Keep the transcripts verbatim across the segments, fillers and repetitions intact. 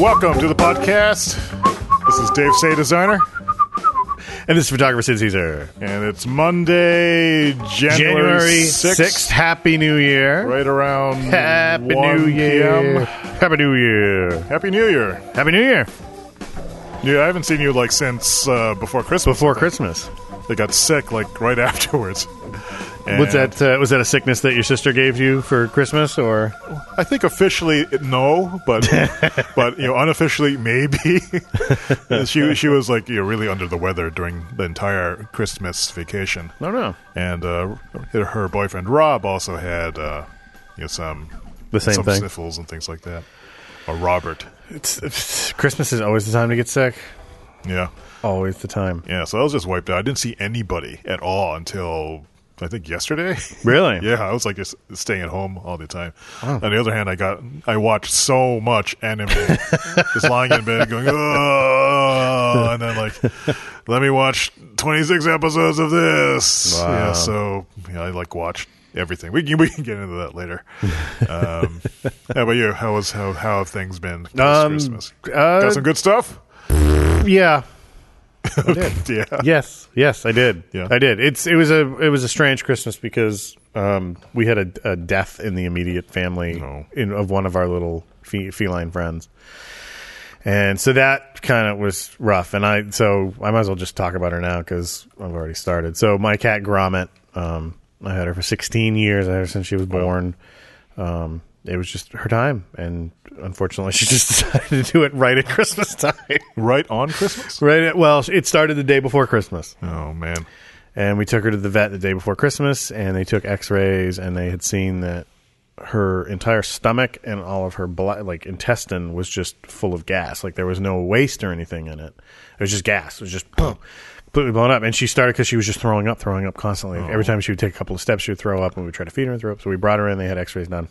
welcome to the podcast. This is Dave Say Designer. And this is photographer Sid Caesar. And it's Monday, January sixth. Happy New Year. Right around Happy one New Year. p.m. Happy New Year. Happy New Year. Happy New Year. Yeah, I haven't seen you like since uh, before Christmas. Before Christmas. They got sick like right afterwards. And was that uh, was that a sickness that your sister gave you for Christmas, or? I think officially no, but but you know unofficially maybe. she she was like you know really under the weather during the entire Christmas vacation. No, no. And uh, her boyfriend Rob also had uh, you know some the same some thing. sniffles and things like that. Or Robert. It's, it's, Christmas is always the time to get sick. Yeah, always the time. Yeah, so I was just wiped out. I didn't see anybody at all until I think yesterday. Really? Yeah, I was like just staying at home all the time. Oh. On the other hand, I got I watched so much anime, just lying in bed going, oh, and then like, let me watch twenty-six episodes of this. Wow. Yeah, so yeah, I like watched everything. We can we can get into that later. Um, how about you? How was how how have things been this Um, Christmas? uh, Got some good stuff. Yeah. I did. Yeah. Yes. Yes, I did. Yeah. I did. It's it was a it was a strange Christmas because um, we had a, a death in the immediate family Oh. in, of one of our little fe- feline friends, and so that kind of was rough. And I so I might as well just talk about her now because I've already started. So my cat Gromit, um, I had her for sixteen years. I had her since she was born. Um, it was just her time, and unfortunately, she just decided to do it right at Christmas time. Right on Christmas? Right. At, well, it started the day before Christmas. Oh, man. And we took her to the vet the day before Christmas, and they took x-rays, and they had seen that her entire stomach and all of her blood, like intestine was just full of gas. Like there was no waste or anything in it. It was just gas. It was just boom, completely blown up. And she started because she was just throwing up, throwing up constantly. Oh. Every time she would take a couple of steps, she would throw up, and we would try to feed her and throw up. So we brought her in. They had x-rays done.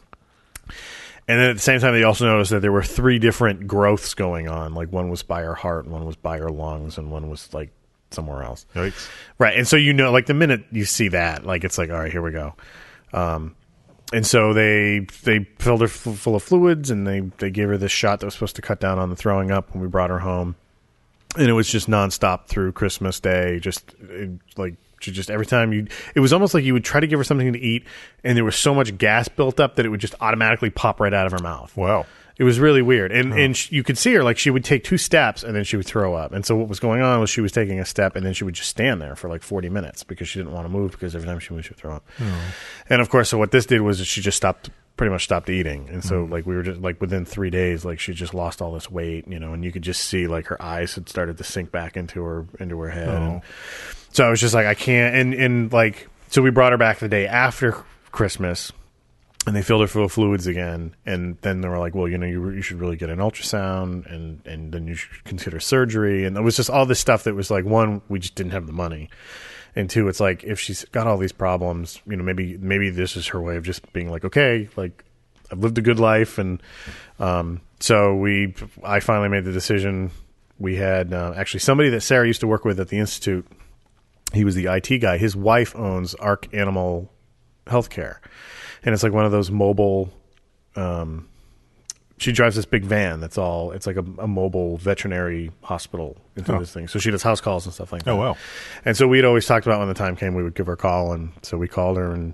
And then at the same time, they also noticed that there were three different growths going on. Like one was by her heart, and one was by her lungs, and one was like somewhere else. Yikes. Right. And so, you know, like the minute you see that, like it's like, all right, here we go. Um, and so they they filled her f- full of fluids, and they, they gave her this shot that was supposed to cut down on the throwing up when we brought her home. And it was just nonstop through Christmas Day, just it, like she just every time you, it was almost like you would try to give her something to eat, and there was so much gas built up that it would just automatically pop right out of her mouth. Wow. It was really weird. And, and sh- you could see her, like she would take two steps and then she would throw up. And so what was going on was she was taking a step and then she would just stand there for like forty minutes because she didn't want to move because every time she moved, she would throw up. Oh. And of course, so what this did was she just stopped, pretty much stopped eating. And so like we were just like within three days, like she just lost all this weight, you know, and you could just see like her eyes had started to sink back into her, into her head. Oh. And so I was just like, I can't. And, and like, so we brought her back the day after Christmas. And they filled her full of fluids again, and then they were like, "Well, you know, you, you should really get an ultrasound, and, and then you should consider surgery." And it was just all this stuff that was like, one, we just didn't have the money, and two, it's like if she's got all these problems, you know, maybe maybe this is her way of just being like, okay, like I've lived a good life, and um, so we, I finally made the decision. We had uh, actually somebody that Sarah used to work with at the Institute. He was the I T guy. His wife owns Arc Animal Healthcare. And it's like one of those mobile, um, she drives this big van that's all, it's like a, a mobile veterinary hospital into Oh. this thing. So she does house calls and stuff like that. Oh, wow. And so we'd always talked about when the time came, we would give her a call. And so we called her and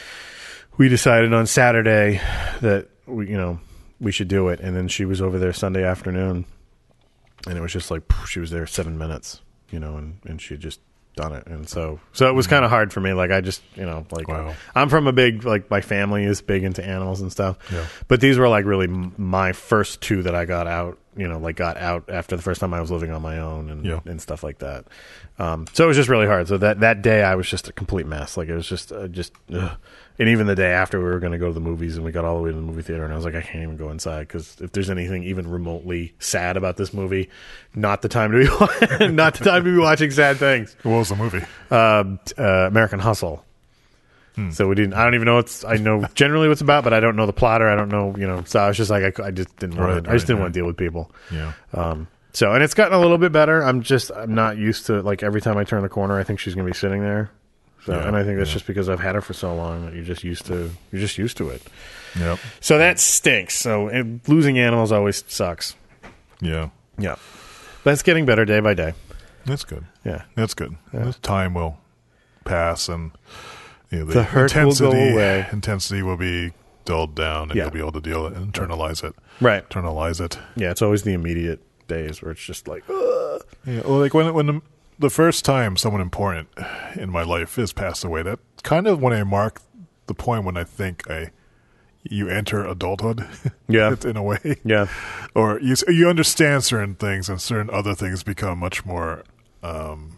we decided on Saturday that we, you know, we should do it. And then she was over there Sunday afternoon and it was just like, she was there seven minutes, you know, and, and she had just done it. And so so it was kind of hard for me. Like I just, you know, like Wow. I'm from a big, like my family is big into animals and stuff. Yeah. But these were like really m- my first two that I got out, you know, like got out after the first time I was living on my own and, Yeah. and stuff like that. Um, so it was just really hard. So that, that day I was just a complete mess. Like it was just, uh, just, ugh. And even the day after we were going to go to the movies and we got all the way to the movie theater and I was like, I can't even go inside because if there's anything even remotely sad about this movie, not the time to be, not the time to be watching sad things. What was the movie? Uh, uh, American Hustle. Hmm. So we didn't, I don't even know what's, I know generally what's about, but I don't know the plot or I don't know, you know, so I was just like, I, cou- I just didn't want Right, to, I just right, didn't right. want to deal with people. Yeah. Um, so, and it's gotten a little bit better. I'm just, I'm not used to, like, every time I turn the corner, I think she's going to be sitting there. So, Yeah, and I think that's yeah. just because I've had her for so long that you're just used to, you're just used to it. Yep. So that stinks. So and losing animals always sucks. Yeah. Yeah, but it's getting better day by day. That's good. Yeah, That's good. Yeah. Time will pass, and you know, the, The hurt will intensity go away. intensity will be dulled down, and Yeah. you'll be able to deal it and internalize it. right. Internalize it. Yeah, it's always the immediate days where it's just like, ugh. Yeah. Well, like when when the, the first time someone important in my life is passed away, that kind of when I mark the point when I think I you enter adulthood. Yeah. in a way. Yeah, Or you you understand certain things, and certain other things become much more. Um,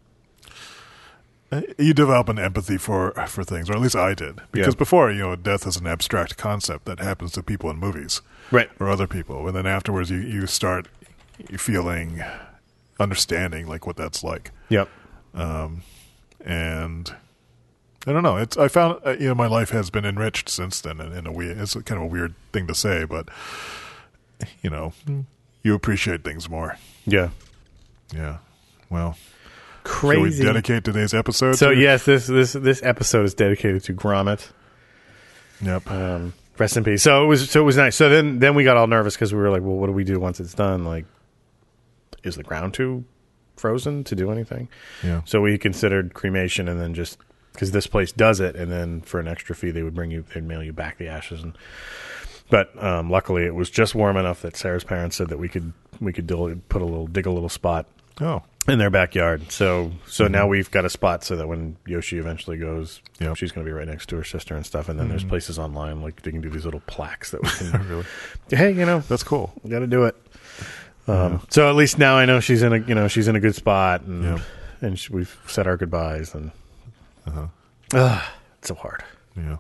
you develop an empathy for for things, or at least I did, because Yeah. before, you know, death is an abstract concept that happens to people in movies right. or other people, and then afterwards you you start feeling, understanding like what that's like, Yep. and. I don't know. It's I found uh, you know my life has been enriched since then in, in a weird. It's kind of a weird thing to say, but you know, you appreciate things more. Yeah. Yeah. Well, Crazy. shall we dedicate today's episode? So to- yes, this this this episode is dedicated to Gromit. Yep. Um, rest in peace. So it was so it was nice. So then then we got all nervous because we were like, well, what do we do once it's done? Like, is the ground too frozen to do anything? Yeah. So we considered cremation, and then just because this place does it, and then for an extra fee they would bring you, they'd mail you back the ashes. And but um, luckily it was just warm enough that Sarah's parents said that we could we could do, put a little dig a little spot Oh. in their backyard. So so now we've got a spot so that when Yoshi eventually goes, Yep. she's going to be right next to her sister and stuff. And then there's places online like they can do these little plaques that we can. Really? Hey, you know, That's cool. got to do it. Um, So at least now I know she's in a you know she's in a good spot, and Yeah. and she, we've said our goodbyes, and Uh-huh. ah, it's so hard. Yeah.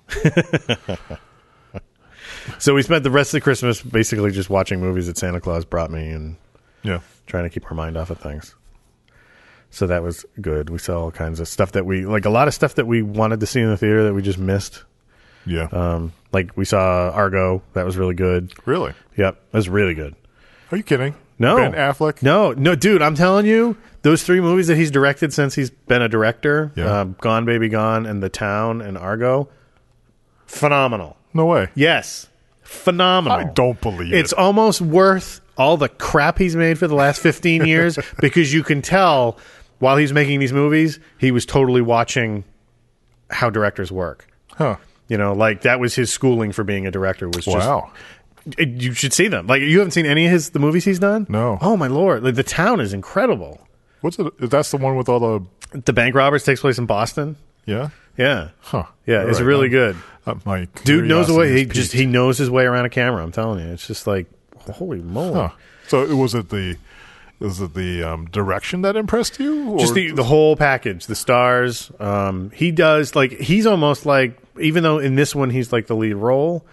So we spent the rest of Christmas basically just watching movies that Santa Claus brought me and Yeah. trying to keep our mind off of things. So that was good. We saw all kinds of stuff that we like, a lot of stuff that we wanted to see in the theater that we just missed. Yeah. Um, like we saw Argo. That was really good. Really? Yep, that was really good. Are you kidding? No. Ben Affleck? No, no, dude, I'm telling you, those three movies that he's directed since he's been a director, Yeah. uh, Gone Baby Gone and The Town and Argo, phenomenal. No way. Yes, phenomenal. I don't believe It's it. almost worth all the crap he's made for the last fifteen years because you can tell while he's making these movies, he was totally watching how directors work. Huh. You know, like that was his schooling for being a director was just Wow. it, you should see them. Like you haven't seen any of his the movies he's done? No. Oh my lord. Like The Town is incredible. What's it? That's the one with all the. The Bank Robbers takes place in Boston. Yeah. Yeah. Huh. Yeah, All it's right, really now, good. Uh, my Dude knows the way curiosity he is just piqued. he knows his way around a camera, I'm telling you. It's just like holy moly. Huh. So it was it the. Was it the um, direction that impressed you? Or? Just the the whole package, the stars. Um, he does like he's almost like even though in this one he's like the lead role.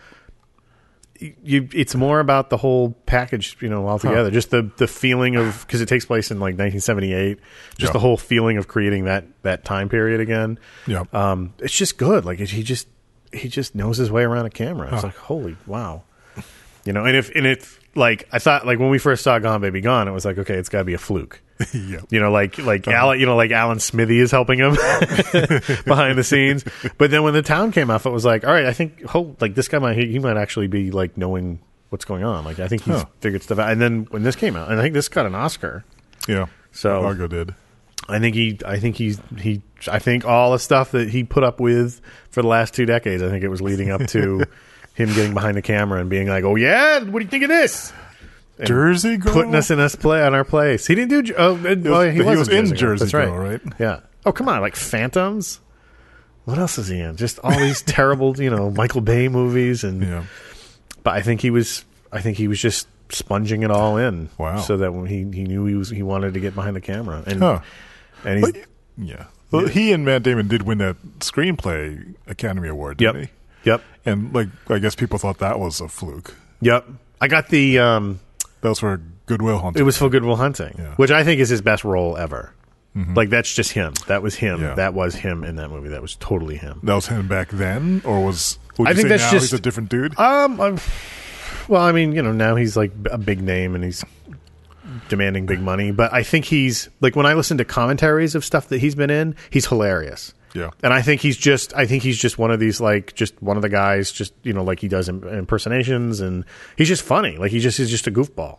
You, it's more about the whole package, you know, altogether. Huh. Just the the feeling of because it takes place in like nineteen seventy-eight. Just Yeah. the whole feeling of creating that that time period again. Yeah. Um, it's just good. Like he just he just knows his way around a camera. It's Huh. like holy wow, you know. And if and if like I thought like when we first saw Gone Baby Gone, it was like okay, it's got to be a fluke. yeah. You know, like like Alan, you know, like Alan Smithy is helping him behind the scenes. But then when The Town came off, it was like, all right, I think, oh, like this guy might he, he might actually be like knowing what's going on. Like I think he's Huh. figured stuff out. And then when this came out, and I think this got an Oscar. Yeah. So Argo did. I think he, I think he's he, I think all the stuff that he put up with for the last two decades, I think it was leading up to him getting behind the camera and being like, oh yeah, what do you think of this? And Jersey Girl? putting us in us play on our place. He didn't do. J- Oh, it- oh he, he was, was in Jersey That's Girl, right. right? Yeah. Oh, come on, like Phantoms. What else is he in? Just all these terrible, you know, Michael Bay movies, and Yeah. but I think he was. I think he was just sponging it all in. Wow. So that when he he knew he was he wanted to get behind the camera, and Huh. and he's But, yeah. Well, he and Matt Damon did win that screenplay Academy Award, didn't yep, he? yep, And like, I guess people thought that was a fluke. yep. I got the. um That was for Goodwill Hunting. It was for Good Will Hunting, Yeah. which I think is his best role ever. Mhm. Like that's just him. That was him. Yeah. That was him in that movie. That was totally him. That was him back then, or was? Would I you think say that's now just- he's a different dude. Um, I'm, well, I mean, you know, now he's like a big name and he's demanding big money. But I think he's like when I listen to commentaries of stuff that he's been in, he's hilarious. Yeah. And I think he's just, I think he's just one of these like just one of the guys, just you know, like he does im- impersonations, and he's just funny. Like he just is just a goofball.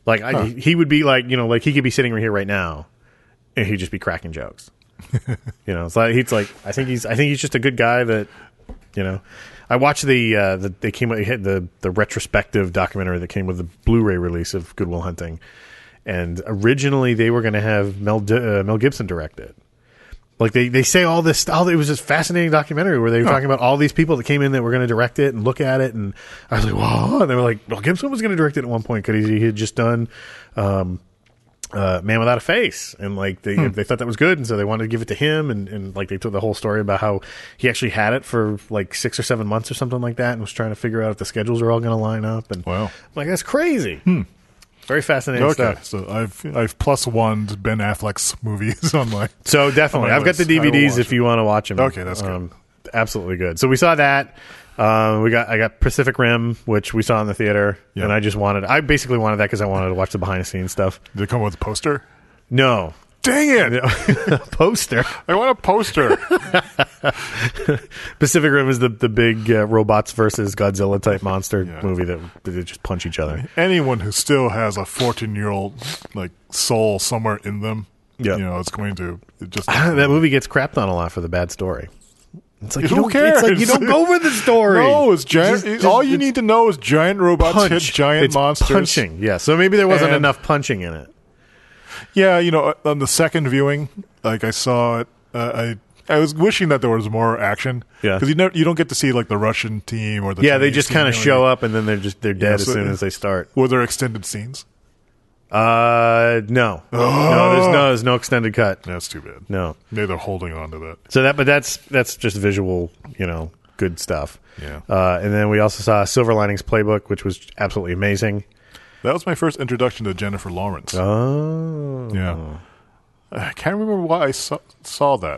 Like I, huh. he would be like, you know, like he could be sitting right here right now, and he'd just be cracking jokes. You know, it's like he's like, I think he's, I think he's just a good guy that, you know. I watched the uh, the they came the the retrospective documentary that came with the Blu-ray release of Good Will Hunting, and originally they were going to have Mel uh, Mel Gibson direct it. Like they, they say all this, all it was this fascinating documentary where they were huh. talking about all these people that came in that were going to direct it and look at it, and I was like, wow. And they were like, Mel Gibson was going to direct it at one point because he, he had just done. Um, Uh, Man Without a Face, and like they hmm. they thought that was good, and so they wanted to give it to him, and, and like they told the whole story about how he actually had it for like six or seven months or something like that, and was trying to figure out if the schedules are all going to line up. And wow, I'm like that's crazy. Hmm. Very fascinating okay, stuff. So I've I've plus one Ben Affleck's movies on my so definitely my I've got the D V Ds if you want to watch them. Okay, that's good. Um, absolutely good. So we saw that. Um, we got I got Pacific Rim, which we saw in the theater, yeah. and I just wanted I basically wanted that because I wanted to watch the behind the scenes stuff. Did it come with a poster? No. Dang it! Poster. I want a poster. Pacific Rim is the the big uh, robots versus Godzilla type monster yeah. movie that they just punch each other. Anyone who still has a fourteen year old like soul somewhere in them, yep. you know, it's going to it just that movie gets crapped on a lot for the bad story. It's like Who you don't, cares? It's like you don't go for the story. No, it's giant. Just, all just, you need to know is giant robots punch. hit giant it's monsters. Punching, yeah. So maybe there wasn't and, enough punching in it. Yeah, you know, on the second viewing, like I saw it, uh, I I was wishing that there was more action. Yeah, because you know you don't get to see like the Russian team or the yeah. Chinese they just kind of show up and then they're just they're dead yeah, as so, soon as they start. Were there extended scenes? Uh, no, oh. no. There's no, there's no extended cut. That's too bad. No, maybe they're holding on to that. So that, but that's that's just visual, you know, good stuff. Yeah. Uh, and then we also saw Silver Linings Playbook, which was absolutely amazing. That was my first introduction to Jennifer Lawrence. Oh, yeah. I can't remember why I saw, saw that.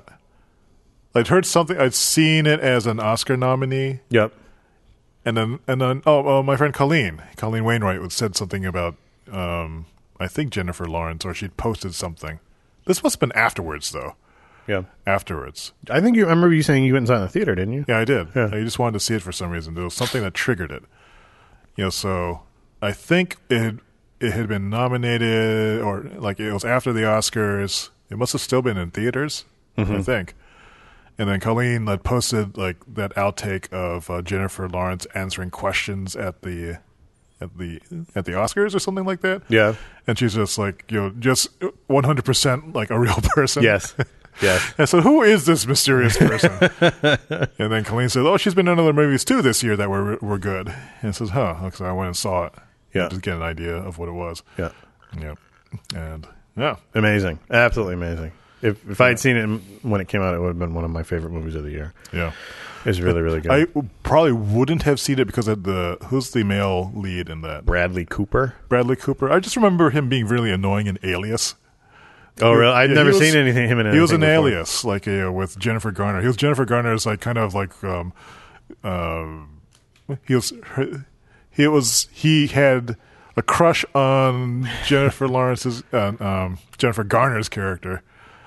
I'd heard something. I'd seen it as an Oscar nominee. Yep. And then, and then, oh, oh my friend Colleen, Colleen Wainwright, would said something about, um, I think Jennifer Lawrence, or she'd posted something. This must have been afterwards, though. Yeah. Afterwards. I think you I remember you saying you went and saw it in the theater, didn't you? Yeah, I did. Yeah. I just wanted to see it for some reason. There was something that triggered it. You know, so I think it had, it had been nominated, or like it was after the Oscars. It must have still been in theaters, mm-hmm. I think. And then Colleen had posted like that outtake of uh, Jennifer Lawrence answering questions at the at the at the Oscars or something like that. Yeah. And she's just like, you know, just one hundred percent like a real person. Yes. Yes. And so who is this mysterious person? And then Colleen said, oh, she's been in other movies too this year that were were good. And says, huh. So I went and saw it. Yeah. Just get an idea of what it was. Yeah. Yeah. And yeah. Amazing. Absolutely amazing. If if I had seen it when it came out, it would have been one of my favorite movies of the year. Yeah. It's really, really good. I probably wouldn't have seen it because of the who's the male lead in that? Bradley Cooper. Bradley Cooper. I just remember him being really annoying in Alias. Oh, really? I've yeah, never was, seen anything him in. He was an before. Alias, like uh, with Jennifer Garner. He was Jennifer Garner's like kind of like um, uh, he was her, he was he had a crush on Jennifer Lawrence's uh, um, Jennifer Garner's character,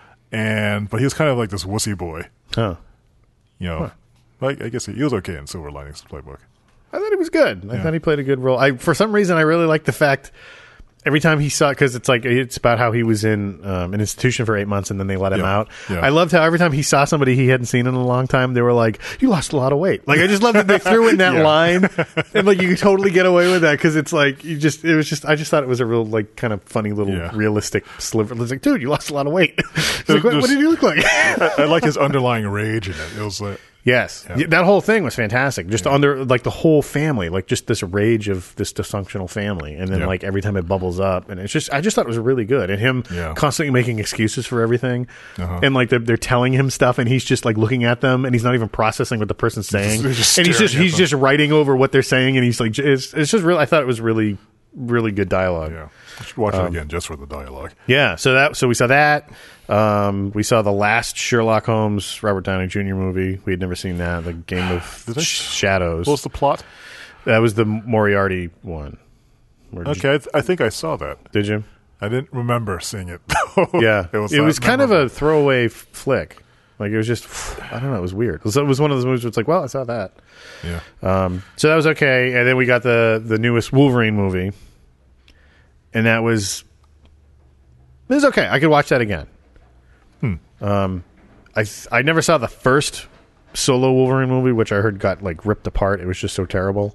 and but he was kind of like this wussy boy. Huh. You know. Huh. Like, I guess he, he was okay in Silver Linings Playbook. I thought he was good. I yeah. thought he played a good role. I, for some reason, I really liked the fact every time he saw, because it's like it's about how he was in um, an institution for eight months and then they let him yeah. out. Yeah. I loved how every time he saw somebody he hadn't seen in a long time, they were like, "You lost a lot of weight." Like I just loved that they threw in that yeah. line, and like you could totally get away with that because it's like you just it was just I just thought it was a real like kind of funny little yeah. realistic sliver. It's like, dude, you lost a lot of weight. It's like, what, what did you look like? I, I like his underlying rage in it. It was like. Yes, yeah. that whole thing was fantastic. Just yeah. under like the whole family, like just this rage of this dysfunctional family, and then yeah. like every time it bubbles up, and it's just I just thought it was really good, and him yeah. constantly making excuses for everything, uh-huh. and like they're, they're telling him stuff, and he's just like looking at them, and he's not even processing what the person's saying, just and he's just he's them. just writing over what they're saying, and he's like it's, it's just real. I thought it was really really good dialogue. Yeah, I should watch um, it again just for the dialogue. Yeah, so that so we saw that. Um, we saw the last Sherlock Holmes Robert Downey Junior movie. We had never seen that. The Game of Did I? Sh- Shadows. What was the plot? That was the Moriarty one. Where Okay, you, I, th- I think I saw that. Did you? I didn't remember seeing it. Yeah, it was, it was kind memorable. of a throwaway f- flick. Like it was just, I don't know, it was weird. So it was one of those movies where it's like, well, I saw that. Yeah. Um, so that was okay, and then we got the the newest Wolverine movie. and that was it was okay. I could watch that again. Hmm. Um, I th- I never saw the first solo Wolverine movie, which I heard got like ripped apart. It was just so terrible,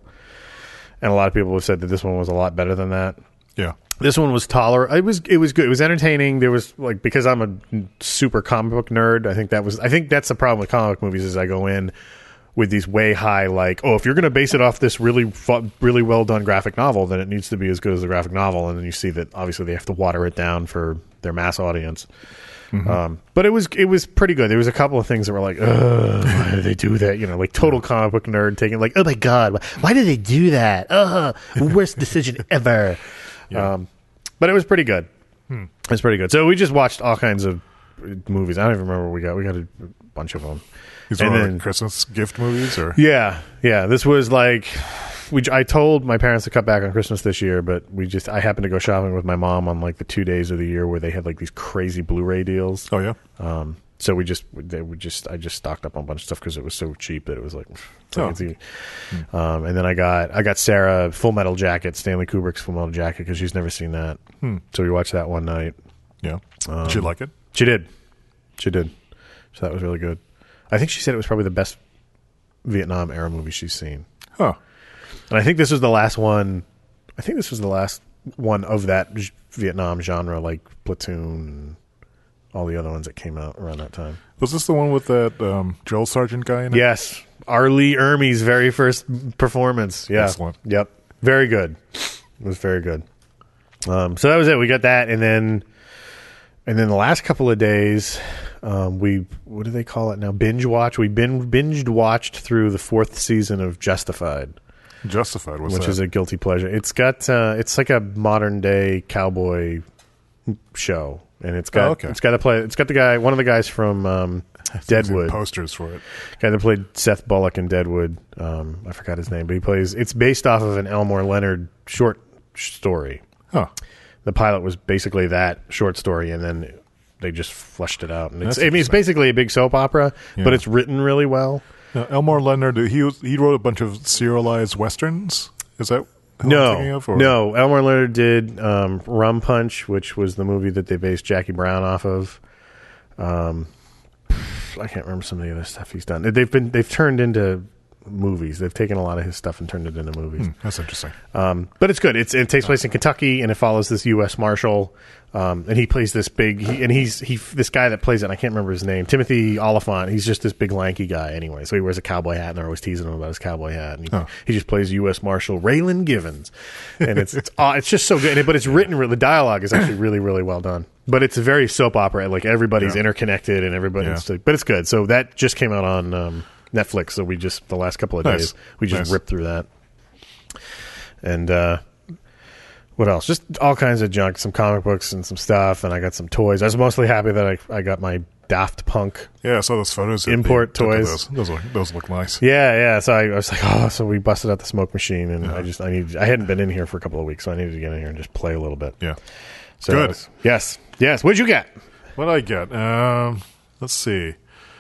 and a lot of people have said that this one was a lot better than that. Yeah. This one was tolerable. It was it was good. It was entertaining. There was like because I'm a super comic book nerd. I think that was. I think that's the problem with comic book movies is I go in with these way high like, oh, if you're going to base it off this really fu- really well done graphic novel, then it needs to be as good as the graphic novel. And then you see that obviously they have to water it down for their mass audience. Mm-hmm. Um, but it was it was pretty good. There was a couple of things that were like, ugh, why did they do that? You know, like total comic book nerd taking like, oh my god, why did they do that? Ugh, worst decision ever. Yeah. Um, but it was pretty good. Hmm. It was pretty good. So we just watched all kinds of movies. I don't even remember what we got. We got a bunch of them. These were like Christmas gift movies, or yeah, yeah. This was like we. I told my parents to cut back on Christmas this year, but we just. I happened to go shopping with my mom on like the two days of the year where they had like these crazy Blu-ray deals. Oh yeah. Um. So we just they would just I just stocked up on a bunch of stuff because it was so cheap that it was like. It's like oh. it's easy. Hmm. Um. And then I got I got Sarah Full Metal Jacket, Stanley Kubrick's Full Metal Jacket because she's never seen that. Hmm. So we watched that one night. Yeah. Um, did she like it? She did. She did. So that was really good. I think she said it was probably the best Vietnam era movie she's seen. Huh. And I think this was the last one. I think this was the last one of that j- Vietnam genre, like Platoon and all the other ones that came out around that time. Was this the one with that um, Joel Sargent guy in it? Yes. R. Lee Ermey's very first performance. Yeah. Excellent. Yep. Very good. It was very good. Um, so that was it. We got that, and then and then the last couple of days, um, we what do they call it now? Binge watch. We bin, binged watched through the fourth season of Justified. Justified, what's which that? is a guilty pleasure. It's got uh, it's like a modern day cowboy show, and it's got oh, okay. it's got to play. It's got the guy, one of the guys from um, Deadwood, posters for it. Guy that played Seth Bullock in Deadwood. Um, I forgot his name, but he plays. It's based off of an Elmore Leonard short story. Huh. The pilot was basically that short story, and then they just fleshed it out. And it's, That's I mean, it's basically a big soap opera, yeah. but it's written really well. Now, Elmore Leonard, he was, he wrote a bunch of serialized westerns. Is that who no, I'm thinking of? Or? No. Elmore Leonard did um, Rum Punch, which was the movie that they based Jackie Brown off of. Um, I can't remember some of the other stuff he's done. They've been they've turned into movies. They've taken a lot of his stuff and turned it into movies. Hmm, that's interesting. Um, but it's good. It's, it takes place in Kentucky, and it follows this U S Marshal, um, and he plays this big. He, and he's he this guy that plays it. And I can't remember his name. Timothy Oliphant. He's just this big lanky guy. Anyway, so he wears a cowboy hat, and they're always teasing him about his cowboy hat. And he, oh. he just plays U S Marshal Raylan Givens, and it's it's uh, it's just so good. And it, but it's written. The dialogue is actually really really well done. But it's a very soap opera. Like everybody's yeah. interconnected, and everybody's. Yeah. But it's good. So that just came out on. Um, Netflix, so we just the last couple of nice. days we just nice. ripped through that. And uh what else? Just all kinds of junk, some comic books and some stuff, and I got some toys. I was mostly happy that I I got my Daft Punk yeah I saw those photos import toys. Those. Those, look, those look nice. Yeah, yeah. So I, I was like, oh, so we busted out the smoke machine, and yeah. I just I needed I hadn't been in here for a couple of weeks, so I needed to get in here and just play a little bit. Yeah. So good. Was, yes, yes. What'd you get? What did I get? Um, let's see.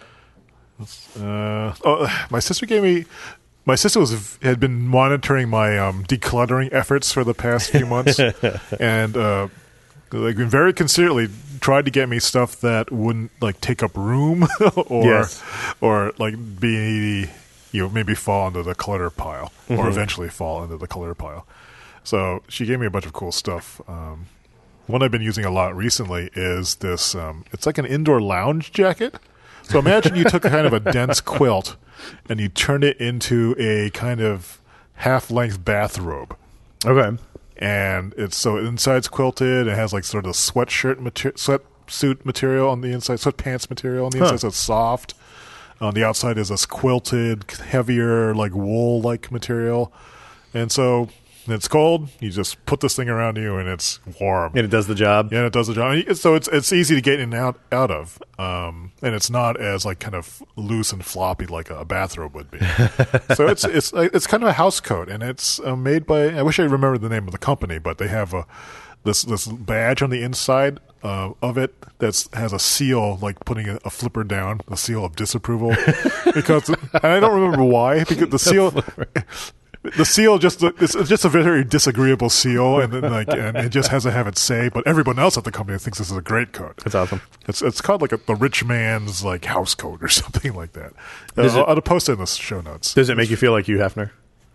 Uh, oh, my sister gave me. My sister was had been monitoring my um, decluttering efforts for the past few months, and uh, like been very considerately tried to get me stuff that wouldn't like take up room or yes. or like be you know maybe fall into the clutter pile mm-hmm. or eventually fall into the clutter pile. So she gave me a bunch of cool stuff. Um, one I've been using a lot recently is this. Um, it's like an indoor lounge jacket. So imagine you took kind of a dense quilt and you turned it into a kind of half-length bathrobe. Okay. And it's so inside's quilted. It has like sort of the sweatshirt material, sweatsuit material on the inside, sweatpants material on the inside, huh. so it's soft. On the outside is this quilted, heavier, like wool-like material. And so when it's cold, you just put this thing around you and it's warm. And it does the job. Yeah, and it does the job. So it's it's easy to get in and out, out of. Um, and it's not as like kind of loose and floppy like a bathrobe would be. So it's it's it's kind of a house coat, and it's uh, made by. I wish I remembered the name of the company, but they have a this this badge on the inside uh, of it that has a seal, like putting a, a flipper down, a seal of disapproval. Because and I don't remember why, because the seal. The seal just it's just a very disagreeable seal, and then, like and it just has to have its say. But everyone else at the company thinks this is a great coat. That's awesome. It's it's called like a, the rich man's like house coat or something like that. Uh, Does it- I'll, I'll post it in the show notes. Does it make you feel like Hugh Hefner?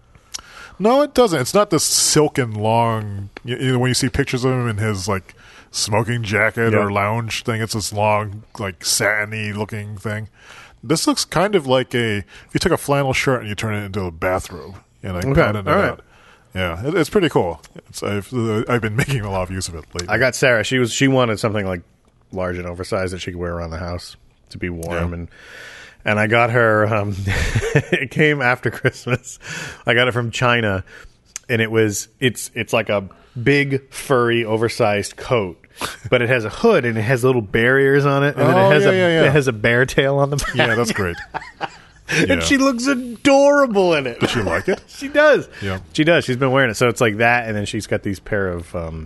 No, it doesn't. It's not this silken long. You, you know, when you see pictures of him in his like smoking jacket Yeah. or lounge thing, it's this long, like satiny looking thing. This looks kind of like a. If you took a flannel shirt and you turn it into a bathrobe, and I Okay, patterned it all right. out. Yeah, it, it's pretty cool. It's, I've uh, I've been making a lot of use of it lately. I got Sarah. She was she wanted something like large and oversized that she could wear around the house to be warm, Yeah. and and I got her. Um, it came after Christmas. I got it from China, and it was it's it's like a big furry oversized coat, but it has a hood and it has little barriers on it, and then Oh, it has yeah, a yeah, yeah. it has a bear tail on the back. Yeah, that's great. Yeah. And she looks adorable in it. Does she like it? She does. Yeah. She does. She's been wearing it. So it's like that, and then she's got these pair of um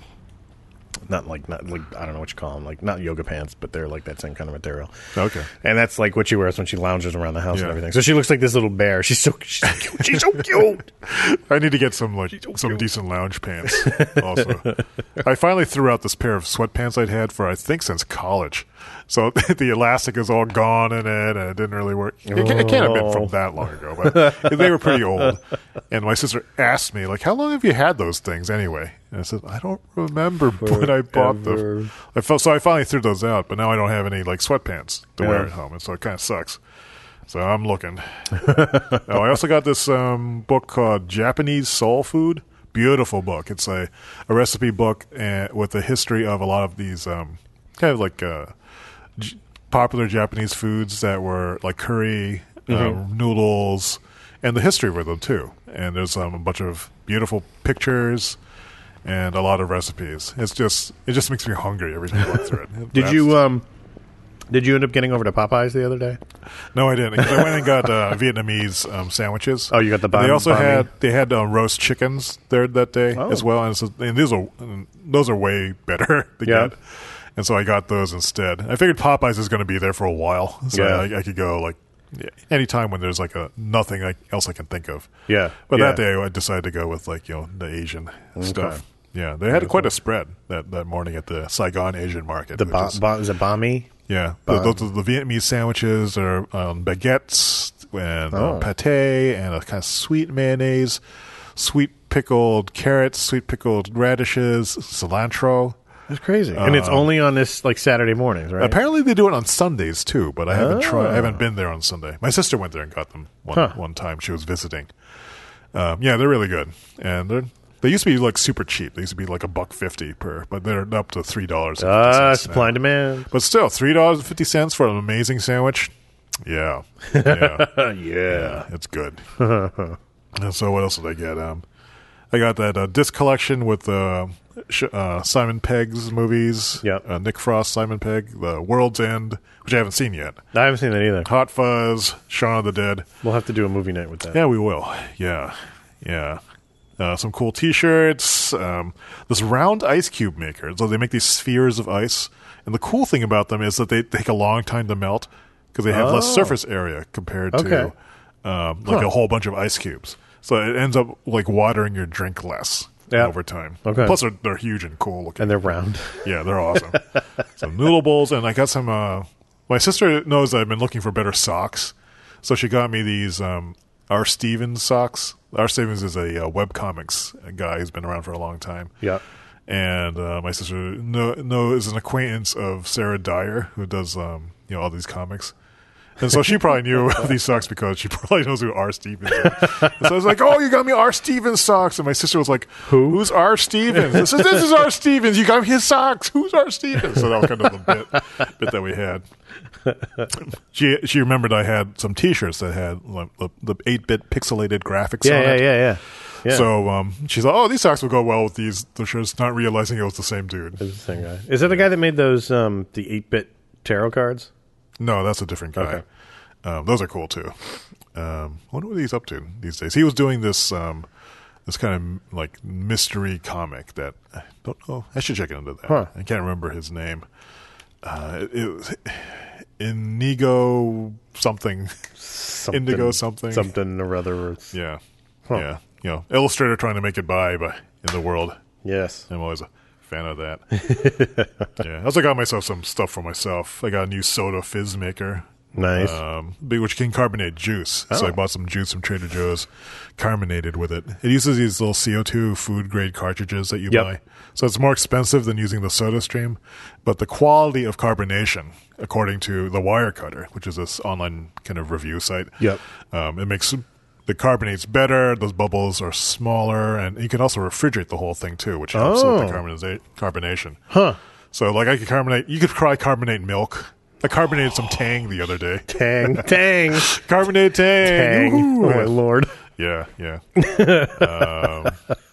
not like not like I don't know what you call them, like not yoga pants, but they're like that same kind of material. Okay. And that's like what she wears when she lounges around the house Yeah. and everything. So she looks like this little bear. She's so she's so cute. She's so cute. I need to get some like some decent lounge pants. Also, I finally threw out this pair of sweatpants I'd had for I think since college. So the elastic is all gone in it, and it didn't really work. It, ca- it can't have been from that long ago, but they were pretty old. And my sister asked me, like, "How long have you had those things anyway?" And I said, "I don't remember when I bought Forever. them." I felt so I finally threw those out, but now I don't have any like sweatpants to wear Yeah. at home, and so it kind of sucks. So I'm looking. Oh, I also got this um, book called Japanese Soul Food. Beautiful book. It's a, a recipe book uh, with a history of a lot of these um, kind of like uh, j- popular Japanese foods that were like curry, uh, noodles, and the history with them too. And there's um, a bunch of beautiful pictures and a lot of recipes. It's just it just makes me hungry every time I look through it. Did you um did you end up getting over to Popeyes the other day? No, I didn't. 'Cause I went and got uh, Vietnamese um, sandwiches. Oh, you got the And They banh- also banh mi? had they had uh, roast chickens there that day Oh. as well, and, so, and these are and those are way better to Yeah. get. And so I got those instead. I figured Popeyes is going to be there for a while, so Yeah. I, I could go like yeah, anytime when there's like a nothing like, else I can think of. Yeah. But yeah. that day I decided to go with like you know the Asian stuff. Yeah, they had quite a spread that, that morning at the Saigon Asian Market. The which ba- is- ba- is it banh mi? yeah, the, those are the Vietnamese sandwiches are um, baguettes and Oh. uh, pate and a kind of sweet mayonnaise, sweet pickled carrots, sweet pickled radishes, cilantro. That's crazy. And it's only on this like Saturday mornings, right? Apparently, they do it on Sundays too, but I haven't Oh. tried. I haven't been there on Sunday. My sister went there and got them one Huh. one time. She was visiting. Um, yeah, they're really good, and they're. They used to be like super cheap. They used to be like a buck fifty per, but they're up to three dollars. Ah, supply and demand. But still, three dollars and fifty cents for an amazing sandwich. Yeah, yeah, yeah. yeah, it's good. And so, what else did I get? Um, I got that uh, disc collection with uh, sh- uh, Simon Pegg's movies. Yep. uh, Nick Frost, Simon Pegg, The World's End, which I haven't seen yet. I haven't seen that either. Hot Fuzz, Shaun of the Dead. We'll have to do a movie night with that. Yeah, we will. Yeah, yeah. Uh, some cool T-shirts. Um, this round ice cube maker. So they make these spheres of ice, and the cool thing about them is that they take a long time to melt because they have less Oh. surface area compared Okay. to um, like Huh. a whole bunch of ice cubes. So it ends up like watering your drink less Yeah. over time. Okay. Plus, they're, they're huge and cool looking. And they're round. Yeah, they're awesome. Some noodle bowls, and I got some. Uh, my sister knows I've been looking for better socks, so she got me these um, R. Stevens socks. R. Stevens is a uh, webcomics guy who's been around for a long time. Yep. And uh, my sister know, know is an acquaintance of Sarah Dyer, who does um, you know all these comics. And so she probably knew these socks because she probably knows who R. Stevens is. And so I was like, oh, you got me R. Stevens socks. And my sister was like, who? Who's R. Stevens? I said, this is R. Stevens. You got me his socks. Who's R. Stevens? So that was kind of the bit, bit that we had. She she remembered I had some T-shirts that had like, the, the eight-bit pixelated graphics Yeah, on yeah, it. yeah, yeah. Yeah. So um, she's like, oh, these socks will go well with these the shirts, not realizing it was the same dude. It's the same guy. Is that the guy that made those um, the eight-bit tarot cards? No, that's a different guy. Okay. Um, those are cool too. Um, I wonder what he's up to these days. He was doing this um, this kind of like mystery comic that I don't know. I should check into that. Huh. I can't remember his name. Uh, it, it was Inigo something. Something, Indigo something. Something or other. It's- Yeah, Huh. yeah. you know, Illustrator trying to make it by, but in the world. Yes. I'm always a fan of that. Yeah. I also got myself some stuff for myself. I got a new soda fizz maker. Nice. Um, which can carbonate juice. Oh. So I bought some juice from Trader Joe's, carbonated with it. It uses these little C O two food grade cartridges that you Yep. buy. So it's more expensive than using the soda stream. But the quality of carbonation, according to the Wirecutter, which is this online kind of review site, Yep. um, it makes the carbonates better. Those bubbles are smaller. And you can also refrigerate the whole thing too, which helps Oh. with the carboniza- carbonation. Huh. So like I could carbonate, you could try carbonate milk. I carbonated some Tang the other day. Tang. Tang. Carbonated Tang. Tang. Woo-hoo. Oh, my Lord. Yeah, yeah. um,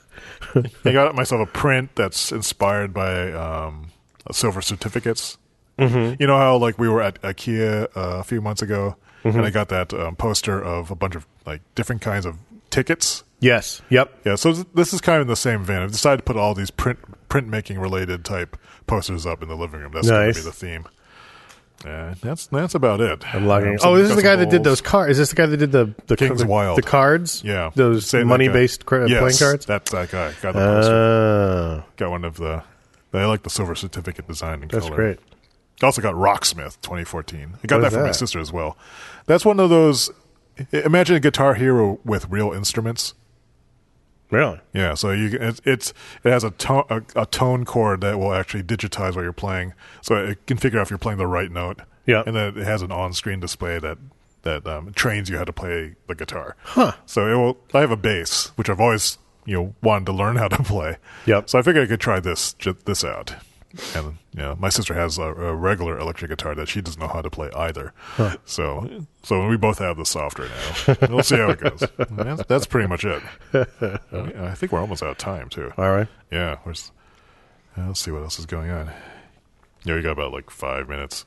I got myself a print that's inspired by um, silver certificates. Mm-hmm. You know how like we were at IKEA uh, a few months ago, mm-hmm. and I got that um, poster of a bunch of like different kinds of tickets. Yes. Yep. Yeah, so this is kind of in the same vein. I've decided to put all these print printmaking related type posters up in the living room. That's Nice. going to be the theme. Yeah, that's that's about it. I'm logging. Um, some oh, this is the guy custom that did bowls. those cards. Is this the guy that did the the King's the, Wild. the cards? Yeah, those Say that money guy. based cra- Yes, playing cards. That's that guy. Got the poster. Oh, Got one of the. I like the silver certificate design and that's color. great. I also got Rocksmith twenty fourteen. I got What that is from my that? sister as well. That's one of those. Imagine a Guitar Hero with real instruments. Really? Yeah, so you can- it's, it's it has a tone a, a tone chord that will actually digitize what you're playing, so it can figure out if you're playing the right note. Yeah. and then it has an on-screen display that that um, trains you how to play the guitar. Huh. So it will. I have a bass, which I've always you know wanted to learn how to play. Yep. So I figured I could try this ju- this out. And you know, my sister has a, a regular electric guitar that she doesn't know how to play either. Huh. So, so we both have the software now. We'll see how it goes. That's, that's pretty much it. I think we're almost out of time too. All right. Yeah. Where's, uh, let's see what else is going on. Yeah, we got about like five minutes.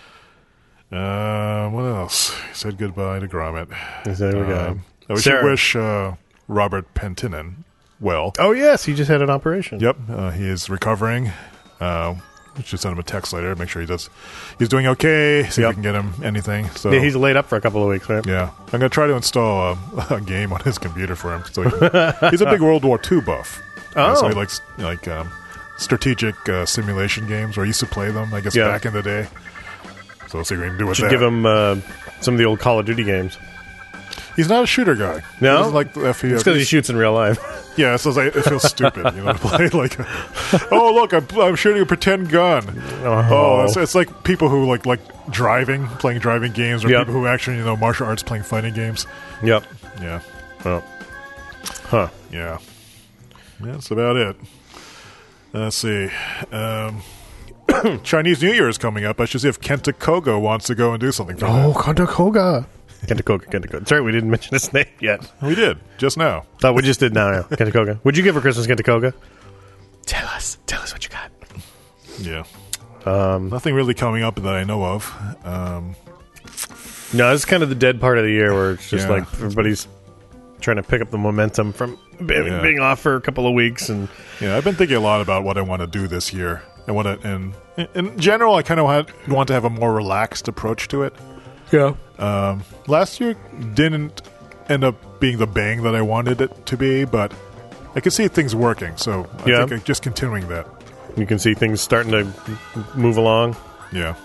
Uh, what else? Said goodbye to Gromit. There we go. Um, we Sarah. should wish uh, Robert Pentinen well. Oh yes, he just had an operation. Yep, uh, he is recovering. Uh, we should send him a text later. Make sure he does. He's doing okay. See Yep. if we can get him anything. So Yeah, he's laid up for a couple of weeks, right? yeah, I'm gonna try to install a, a game on his computer for him. So he can, he's a big World War Two buff. Oh. Uh, so he likes like um, strategic uh, simulation games. Or I used to play them. I guess Yeah. back in the day. So we'll see what we can do with Should that. give him uh, some of the old Call of Duty games. He's not a shooter guy. No? He doesn't like the F P S. It's because he shoots in real life. Yeah, so it's like, it feels stupid, you know, to play like, oh look, I'm, I'm shooting a pretend gun. Oh. Oh, it's, it's like people who like like driving, playing driving games, or Yep. people who actually you know martial arts playing fighting games. Yep. Yeah, Oh. Huh. yeah, yeah. That's about it. Let's see. Um, Chinese New Year is coming up. I should see if Kenta Koga wants to go and do something for Oh, Kenta Koga. Kenta Koga, Kenta Koga. Sorry, we didn't mention his name yet. that. We did just now. Oh, we just did now, yeah. Kenta Koga. Would you give her Christmas, Kenta Koga? Tell us. Tell us what you got. Yeah. Um, Nothing really coming up that I know of. Um, no, it's kind of the dead part of the year where it's just Yeah. like everybody's trying to pick up the momentum from being, Yeah. being off for a couple of weeks. And Yeah, I've been thinking a lot about what I want to do this year, and what I, and in general, I kind of want to have a more relaxed approach to it. yeah. Um, last year didn't end up being the bang that I wanted it to be, but I could see things working, so I Yeah. think just continuing that. You can see things starting to move along. Yeah.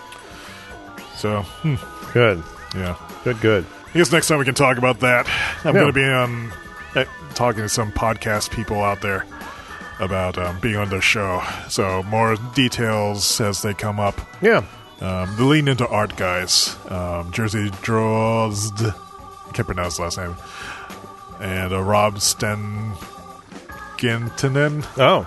So, hmm, Good. yeah. Good, good. I guess next time we can talk about that. I'm Yeah. going to be um, eh, talking to some podcast people out there about um, being on their show. So more details as they come up. Yeah. Um, the lean into art guys, um, Jersey Drozd, I can't pronounce the last name, and uh, Rob Stengintinen. Oh,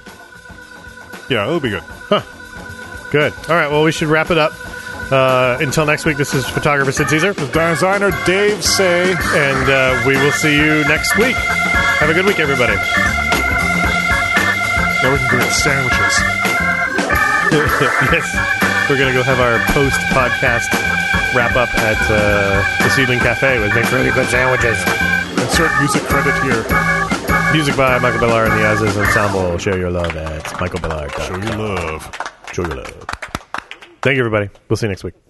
Yeah, it'll be good. good. All right, well, we should wrap it up. Uh, until next week, this is photographer Sid Caesar, Designer Dave Say. and uh, we will see you next week. Have a good week, everybody. Now we can create sandwiches. Yes. We're going to go have our post-podcast wrap-up at uh, the Seedling Cafe with make really good sandwiches. Insert music credit here. Music by Michael Bellard and the Aziz Ensemble. Share your love at michael bellard dot com. Show your love. Show your love. Thank you, everybody. We'll see you next week.